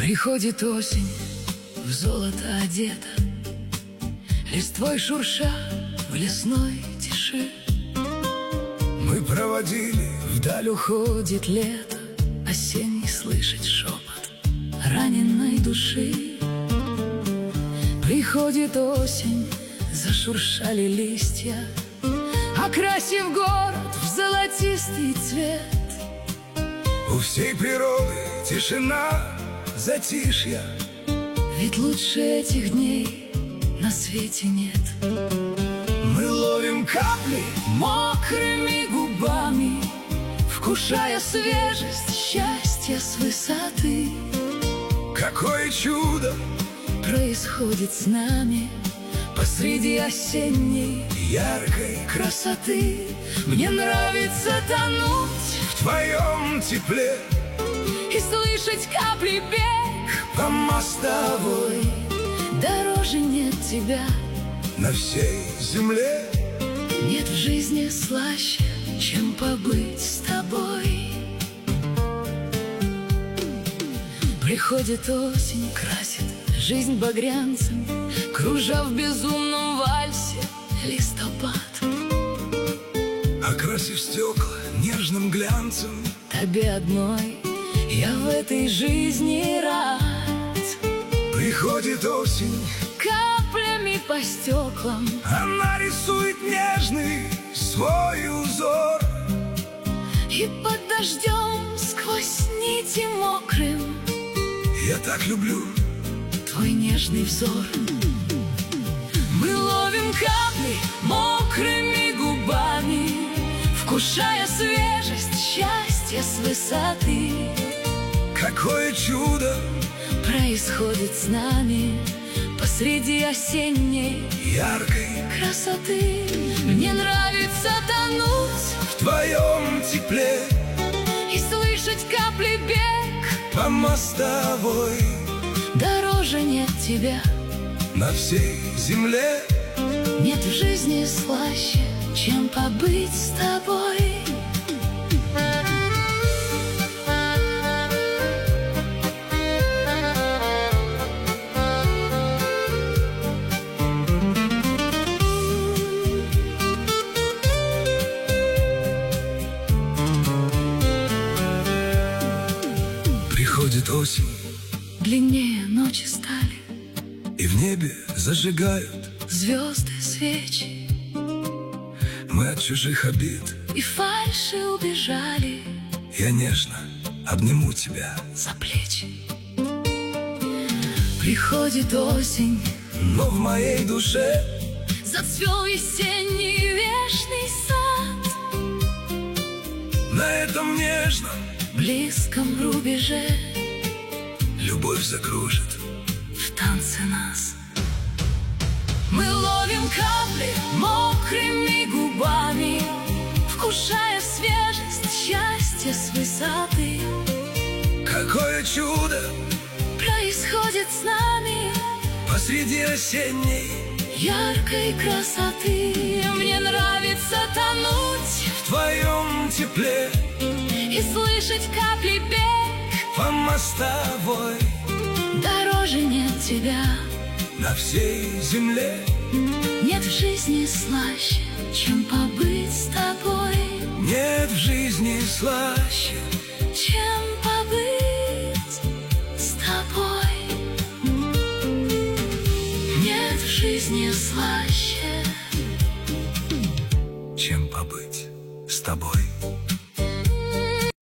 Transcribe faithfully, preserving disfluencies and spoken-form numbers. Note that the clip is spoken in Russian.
Приходит осень, в золото одета, листвой шурша в лесной тиши. Мы проводили, вдаль уходит лето, осенний слышать шепот раненой души. Приходит осень, зашуршали листья, окрасив город в золотистый цвет. У всей природы тишина, затишья, ведь лучше этих дней на свете нет. Мы ловим капли мокрыми губами, вкушая свежесть счастья с высоты. Какое чудо происходит с нами посреди осенней яркой красоты. Мне нравится тонуть в твоем тепле и слышать капли бег по мостовой. Дороже нет тебя на всей земле. Нет в жизни слаще, чем побыть с тобой. Приходит осень, красит жизнь багрянцем, кружа в безумном вальсе листопад. Окрасив стекла нежным глянцем, тебе одной я в этой жизни рад. Приходит осень, каплями по стеклам она рисует нежный свой узор. И под дождем сквозь нити мокрым я так люблю твой нежный взор. Мы ловим капли мокрыми губами, вкушая свежесть счастья с высоты. Какое чудо происходит с нами посреди осенней яркой красоты. Мне нравится тонуть в твоем тепле и слышать капли бег по мостовой. Дороже нет тебя на всей земле. Нет в жизни слаще, чем побыть с тобой. Приходит осень, длиннее ночи стали, и в небе зажигают звезды, свечи. Мы от чужих обид и фальши убежали. Я нежно обниму тебя за плечи. Приходит осень, но в моей душе зацвел весенний вечный сад. На этом нежном близком рубеже любовь закружит в танце нас. Мы ловим капли мокрыми губами, вкушая свежесть счастья с высоты. Какое чудо происходит с нами посреди осенней яркой красоты. Мне нравится тонуть в твоем тепле и слышать капли бег по мостовой. Дороже нет тебя на всей земле. Нет в жизни слаще, чем побыть с тобой. Нет в жизни слаще, чем побыть с тобой. Нет в жизни слаще, чем побыть с тобой.